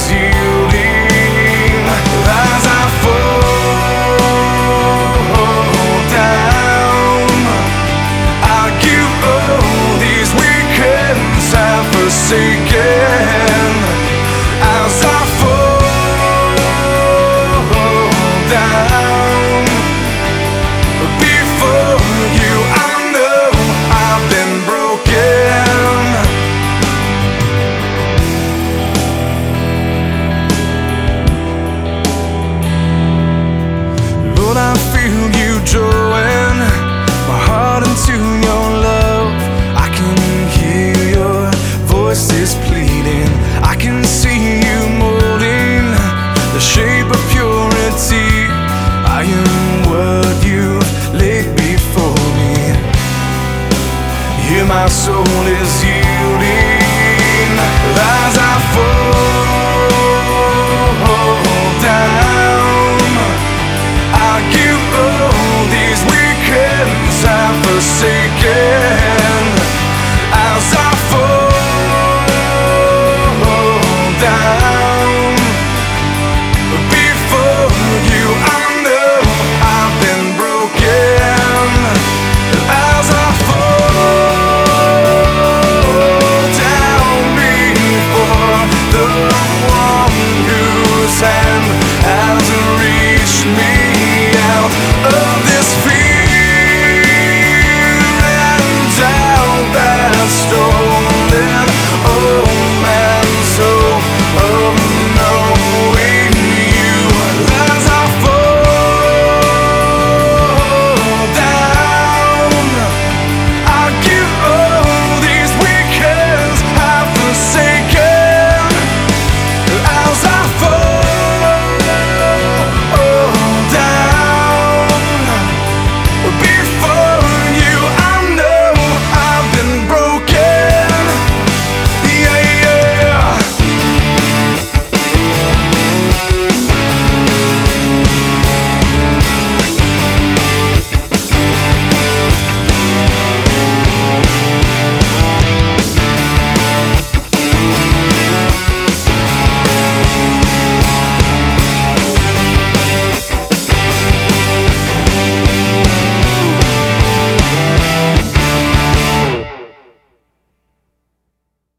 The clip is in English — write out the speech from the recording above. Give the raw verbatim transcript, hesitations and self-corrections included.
yielding as I fall down. I give all these weekends I've forsaken as I fall down before you. I know I've been broken. Lord, I feel you drawing my heart into your love. I can hear your voices pleading. I can see you molding the shape of purity. I am what you've laid before me. Here my soul is yielding as I fall down. I give all these weekends I've forsaken